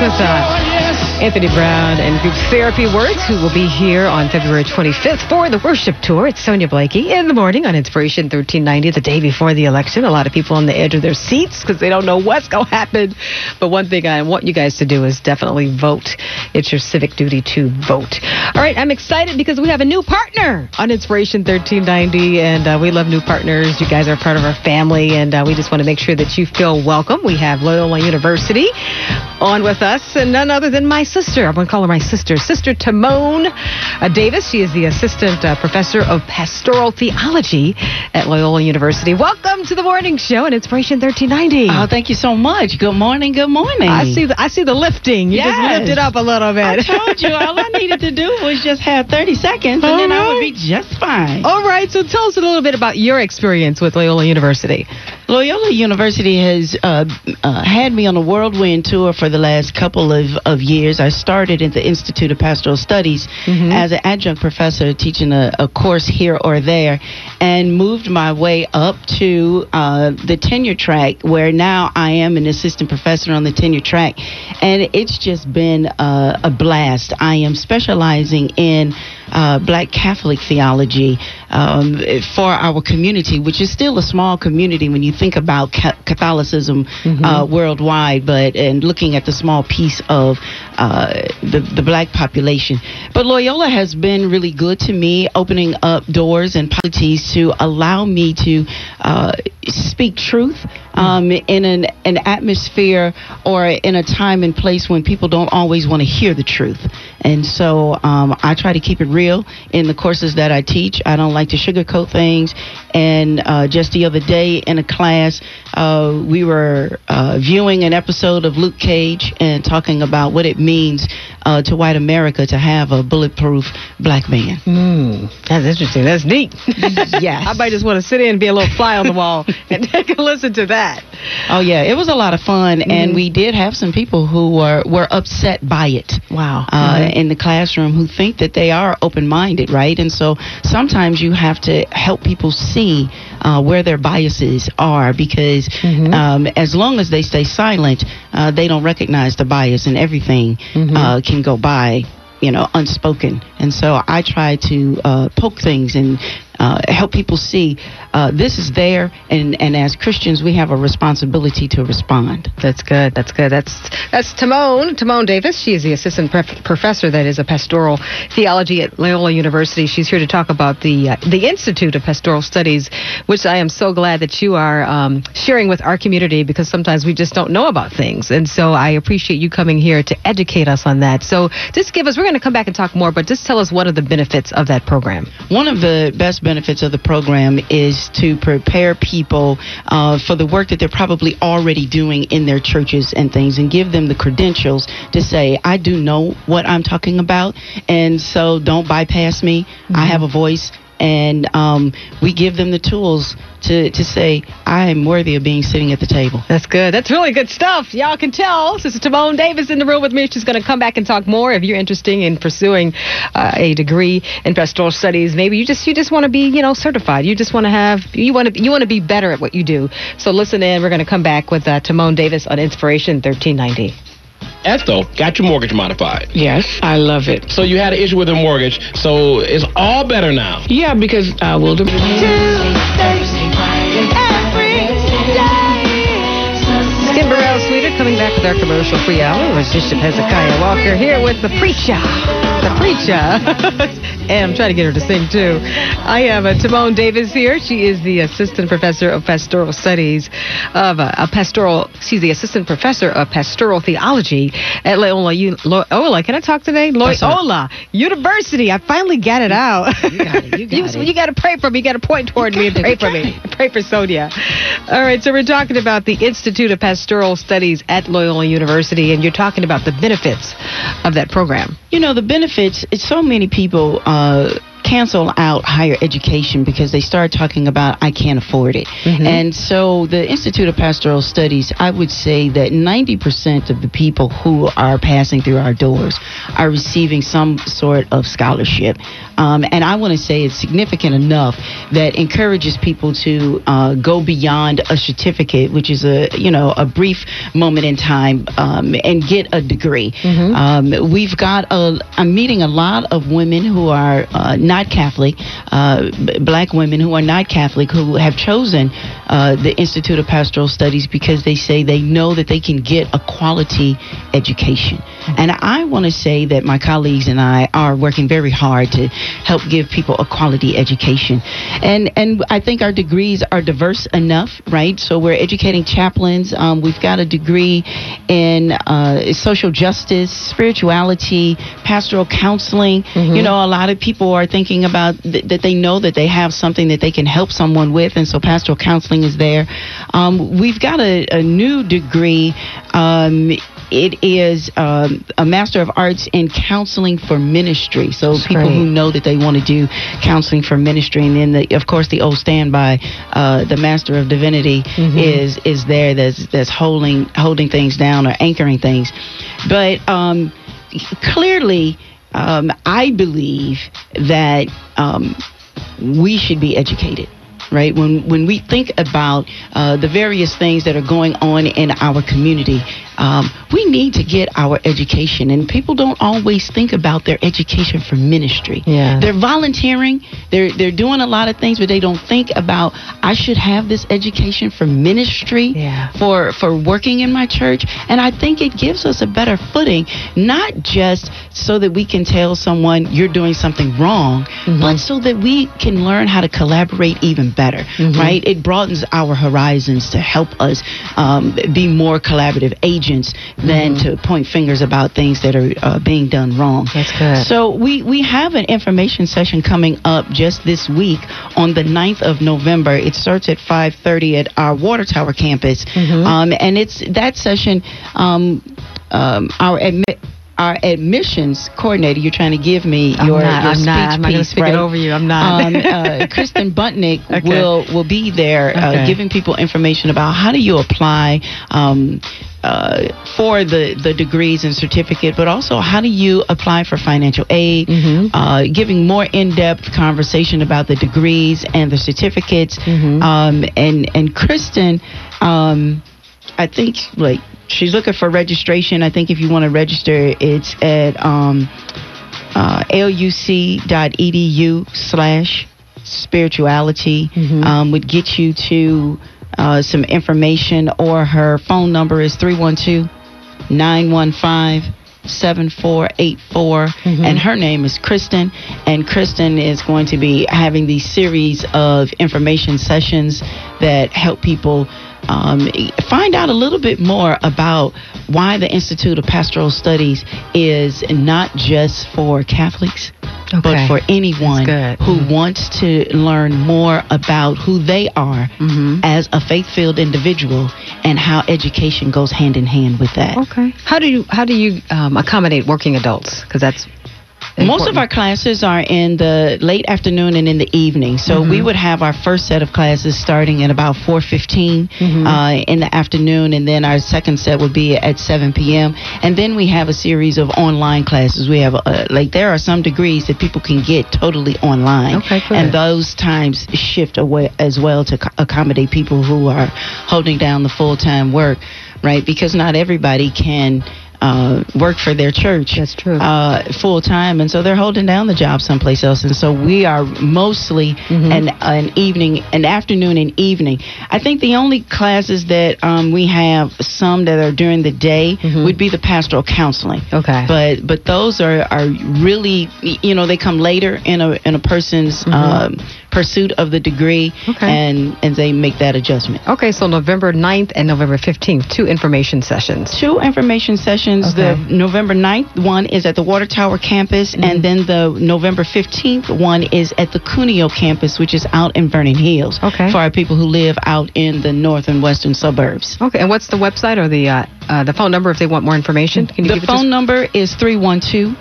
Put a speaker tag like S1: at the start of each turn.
S1: with Anthony Brown and group Therapy Words, who will be here on February 25th for the worship tour. It's Sonia Blakey in the morning on Inspiration 1390, the day before the election. A lot of people on the edge of their seats because they don't know what's going to happen. But one thing I want you guys to do is definitely vote. It's your civic duty to vote. All right, I'm excited because we have a new partner on Inspiration 1390, and we love new partners. You guys are part of our family, and we just want to make sure that you feel welcome. We have Loyola University on with us, and none other than my sister. I'm going to call her my sister, Sister Timone Davis. She is the assistant professor of pastoral theology at Loyola University. Welcome to the morning show at Inspiration 1390.
S2: Oh, thank you so much. Good morning. Good morning.
S1: I see the lifting. You just lifted up a little bit.
S2: I told you all I needed to do was just have 30 seconds, and then I would be just fine.
S1: All right. So tell us a little bit about your experience with Loyola University.
S2: Loyola University has had me on a whirlwind tour for the last couple of years. I started at the Institute of Pastoral Studies as an adjunct professor teaching a course here or there, and moved my way up to the tenure track, where now I am an assistant professor on the tenure track, and it's just been a blast. I am specializing in Black Catholic theology for our community, which is still a small community when you think about Catholicism worldwide, and looking at the small piece of the Black population. But Loyola has been really good to me, opening up doors and possibilities to allow me to speak truth in an atmosphere or in a time and place when people don't always want to hear the truth. And so I try to keep it real in the courses that I teach. I don't like to sugarcoat things. And just the other day in a class, we were viewing an episode of Luke Cage and talking about what it means to white America to have a bulletproof Black man.
S1: That's interesting. That's neat.
S2: Yes.
S1: I might just want to sit in and be a little fly on the wall and take a listen to that.
S2: Oh, yeah. It was a lot of fun. And we did have some people who were upset by it.
S1: Wow.
S2: In the classroom, who think that they are open-minded, right? And so sometimes you have to help people see where their biases are, because as long as they stay silent, they don't recognize the bias, and everything can go by, unspoken. And so I try to poke things and help people see this is there, and as Christians, we have a responsibility to respond.
S1: That's good. That's Timone Davis. She is the assistant professor that is a pastoral theology at Loyola University. She's here to talk about the Institute of Pastoral Studies, which I am so glad that you are sharing with our community, because sometimes we just don't know about things. And so I appreciate you coming here to educate us on that. So just we're going to come back and talk more, but just tell us what are the benefits of that program.
S2: One of the best benefits of the program is to prepare people for the work that they're probably already doing in their churches and things, and give them the credentials to say, I do know what I'm talking about, and so don't bypass me. I have a voice. And we give them the tools to say, I am worthy of being sitting at the table.
S1: That's good. That's really good stuff. Y'all can tell. Sister Timone Davis in the room with me. She's going to come back and talk more. If you're interested in pursuing a degree in pastoral studies, maybe you just want to be, certified. You just want to be better at what you do. So listen in. We're going to come back with Timone Davis on Inspiration 1390.
S3: Ethel got your mortgage modified.
S4: Yes, I love it.
S3: So you had an issue with the mortgage, so it's all better now.
S4: Yeah, because I will do.
S1: Burrell Sweeter coming back with our commercial-free hour. It was Bishop Hezekiah Walker here with the preacher. And I'm trying to get her to sing, too. I have Timone Davis here. She is the assistant professor of pastoral studies she's the assistant professor of pastoral theology at Loyola. Can I talk today? Loyola University. I finally got it out. You got to pray for me. You got to point toward me and pray for me. Pray for Sonia. All right, so we're talking about the Institute of Pastoral Studies at Loyola University, and you're talking about the benefits of that program.
S2: The benefits, it's so many people cancel out higher education because they start talking about I can't afford it. And so the Institute of Pastoral Studies, I would say that 90% of the people who are passing through our doors are receiving some sort of scholarship. And I want to say it's significant enough that encourages people to go beyond a certificate, which is a brief moment in time, and get a degree. I'm meeting a lot of women who are not Catholic, black women who are not Catholic, who have chosen the Institute of Pastoral Studies because they say they know that they can get a quality education. And I want to say that my colleagues and I are working very hard to help give people a quality education. And I think our degrees are diverse enough, right? So we're educating chaplains. We've got a degree in social justice, spirituality, pastoral counseling. A lot of people are thinking about that they know that they have something that they can help someone with, and so pastoral counseling is there. We've got a new degree. It is a Master of Arts in Counseling for Ministry. So
S1: That's
S2: people
S1: great.
S2: who know that they want to do counseling for ministry. And then, of course, the old standby, the Master of Divinity is there that's holding things down or anchoring things. But clearly, I believe that we should be educated. Right? When we think about the various things that are going on in our community, we need to get our education. And people don't always think about their education for ministry.
S1: Yeah.
S2: They're volunteering. They're doing a lot of things, but they don't think about, I should have this education for ministry, for working in my church. And I think it gives us a better footing, not just so that we can tell someone you're doing something wrong, but so that we can learn how to collaborate even better, right? It broadens our horizons to help us be more collaborative agents than to point fingers about things that are being done wrong.
S1: That's good.
S2: So we have an information session coming up just this week on the 9th of November. It starts at 5:30 at our Water Tower campus. And it's that session, our admissions coordinator, you're trying to give me your speech
S1: I'm not going to
S2: piece,
S1: speak
S2: right?
S1: it over you. I'm not.
S2: Kristen Butnick will be there giving people information about how do you apply for the degrees and certificate, but also how do you apply for financial aid, giving more in-depth conversation about the degrees and the certificates. And Kristen, I think, she's looking for registration. I think if you want to register, it's at luc.edu/spirituality. Would get you to some information, or her phone number is 312-915-7484. And her name is Kristen, and Kristen is going to be having these series of information sessions that help people find out a little bit more about why the Institute of Pastoral Studies is not just for Catholics, but for anyone who wants to learn more about who they are as a faith-filled individual, and how education goes hand in hand with that.
S1: Okay. How do you accommodate working adults? Because that's
S2: most of our classes are in the late afternoon and in the evening. So we would have our first set of classes starting at about 4:15 in the afternoon, and then our second set would be at 7 p.m. And then we have a series of online classes. We have there are some degrees that people can get totally online.
S1: Okay, good.
S2: And those times shift away as well to accommodate people who are holding down the full-time work, right? Because not everybody can work for their church.
S1: That's true.
S2: Full time, and so they're holding down the job someplace else. And so we are mostly an afternoon and evening. I think the only classes that we have some that are during the day would be the pastoral counseling.
S1: Okay.
S2: But those are really, they come later in a person's pursuit of the degree, and they make that adjustment.
S1: Okay, so November 9th and November 15th, two information sessions.
S2: Two information sessions. The November 9th one is at the Water Tower campus, and then the November 15th one is at the Cuneo campus, which is out in Vernon Hills.
S1: Okay.
S2: For our people who live out in the north and western suburbs.
S1: Okay, and what's the website or the phone number if they want more information? Can you
S2: The
S1: give it to us?
S2: phone number is 312